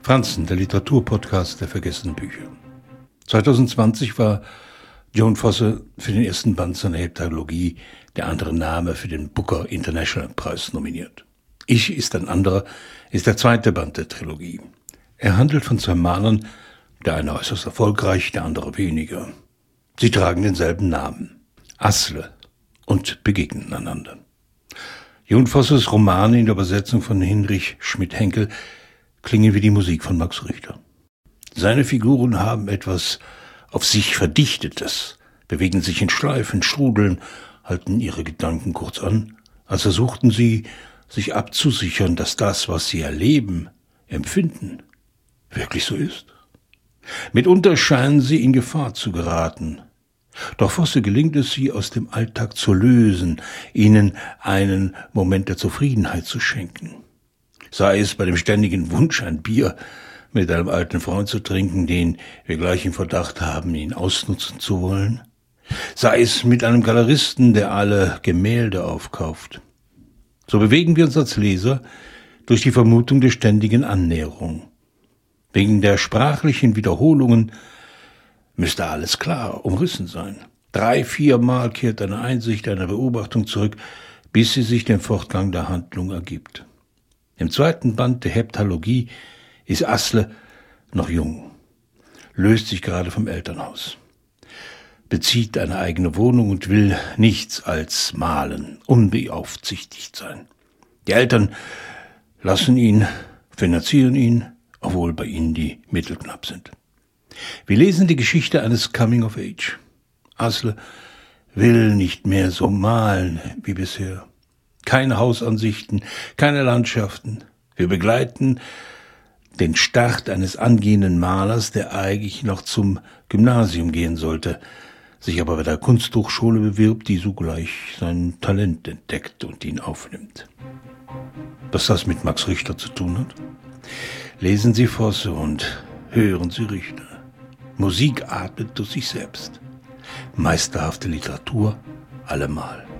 Franzen, der Literaturpodcast der vergessenen Bücher. 2020 war Joan Fosse für den ersten Band seiner Heptalogie Der andere Name für den Booker International Preis nominiert. Ich ist ein anderer ist der zweite Band der Trilogie. Er handelt von zwei Malern, der eine äußerst erfolgreich, der andere weniger. Sie tragen denselben Namen, Asle, und begegnen einander. Joan Fosses Romane in der Übersetzung von Hinrich Schmidt-Henkel klingen wie die Musik von Max Richter. Seine Figuren haben etwas auf sich Verdichtetes, bewegen sich in Schleifen, strudeln, halten ihre Gedanken kurz an, als versuchten sie, sich abzusichern, dass das, was sie erleben, empfinden, wirklich so ist. Mitunter scheinen sie in Gefahr zu geraten. Doch Fosse gelingt es, sie aus dem Alltag zu lösen, ihnen einen Moment der Zufriedenheit zu schenken. Sei es bei dem ständigen Wunsch, ein Bier mit einem alten Freund zu trinken, den wir gleich im Verdacht haben, ihn ausnutzen zu wollen. Sei es mit einem Galeristen, der alle Gemälde aufkauft. So bewegen wir uns als Leser durch die Vermutung der ständigen Annäherung. Wegen der sprachlichen Wiederholungen müsste alles klar umrissen sein. 3-4 Mal kehrt eine Einsicht, eine Beobachtung zurück, bis sie sich dem Fortgang der Handlung ergibt. Im zweiten Band der Heptalogie ist Asle noch jung, löst sich gerade vom Elternhaus, bezieht eine eigene Wohnung und will nichts als malen, unbeaufsichtigt sein. Die Eltern lassen ihn, finanzieren ihn, obwohl bei ihnen die Mittel knapp sind. Wir lesen die Geschichte eines Coming of Age. Asle will nicht mehr so malen wie bisher. Keine Hausansichten, keine Landschaften. Wir begleiten den Start eines angehenden Malers, der eigentlich noch zum Gymnasium gehen sollte, sich aber bei der Kunsthochschule bewirbt, die sogleich sein Talent entdeckt und ihn aufnimmt. Was das mit Max Richter zu tun hat? Lesen Sie Fosse und hören Sie Richter. Musik atmet durch sich selbst. Meisterhafte Literatur allemal.